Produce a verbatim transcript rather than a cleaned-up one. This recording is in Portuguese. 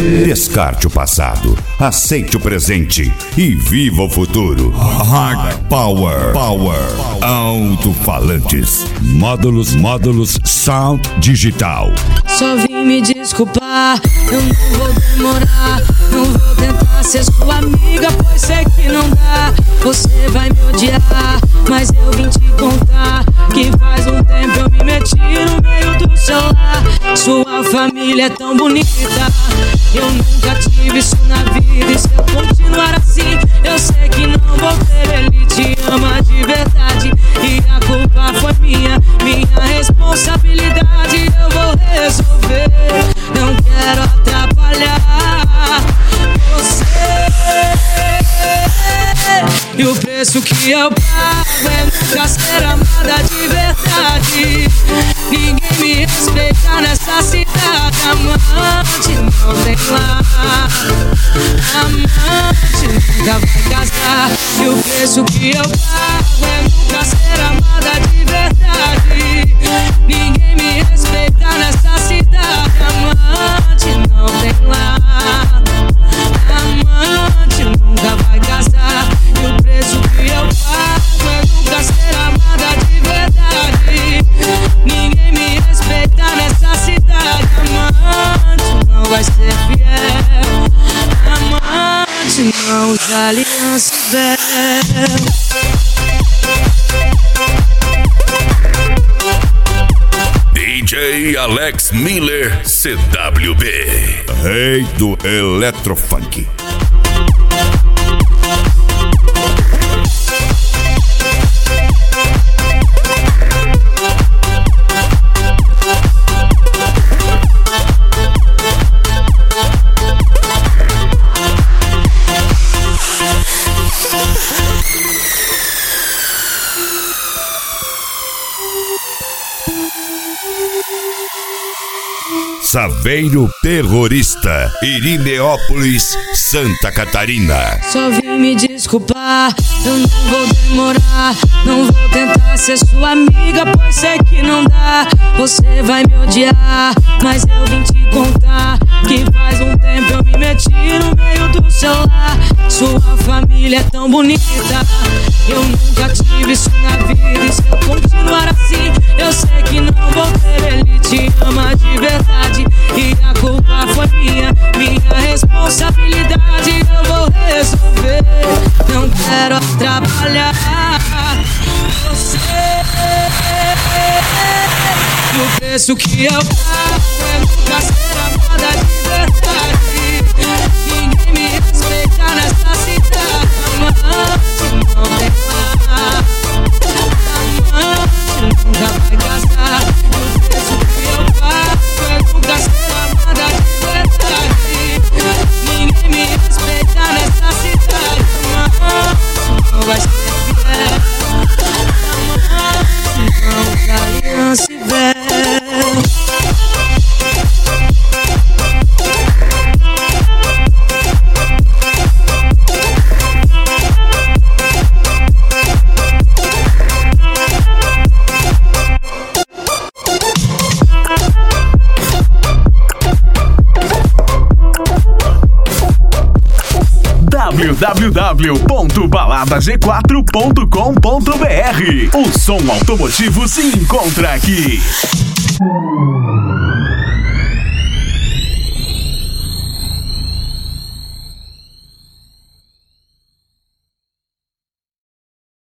Descarte o passado, aceite o presente e viva o futuro. Hard Power, Power, Alto-falantes, módulos, módulos, sound digital. Só vim me desculpar, eu não vou demorar. Não vou tentar ser sua amiga, pois sei que não dá. Você vai me odiar, mas eu vim te contar que faz um tempo eu me meti no meio do celular. Sua família é tão bonita, eu nunca tive isso na vida. E se eu continuar assim, eu sei que não vou ter. Ele te ama de verdade e a culpa foi minha, minha responsabilidade. Eu vou resolver, não quero atrapalhar você. E o preço que eu pago é nunca ser amada de verdade. Ninguém me respeita nessa cidade. Amante não tem lá, amante nunca vai casar. E o preço que eu pago é nunca ser amada de verdade. Ninguém me respeita nessa cidade. Amante não tem lá, amante nunca vai casar. E o preço que eu pago é nunca ser amada de verdade. Ninguém me respeita nessa cidade. Amante não vai ser fiel, amante não usa aliança e véu. D J Alex Miller, C W B, rei do Eletrofunk. Saveiro Terrorista, Irineópolis, Santa Catarina. Só vim me desculpar, eu não vou demorar. Não vou tentar ser sua amiga, pois sei que não dá. Você vai me odiar, mas eu vim te contar que faz um tempo eu me meti no meio do celular. Sua família é tão bonita, eu nunca tive isso na vida. E se eu continuar assim, eu sei que não vou ter. Ele te ama de verdade e a culpa foi minha, minha responsabilidade. Eu vou resolver, não quero atrapalhar você. E o preço que eu pago é nunca ser amada de verdade. Ninguém me respeita nessa cidade. Amante não tem lá, amante nunca vai casar. E o preço que eu pago é nunca ser amada de verdade. Ninguém me respeita nessa cidade. Amante não vai ser fiel, amante não usa aliança e véu. w w w ponto balada g quatro ponto com ponto b r. O som automotivo se encontra aqui.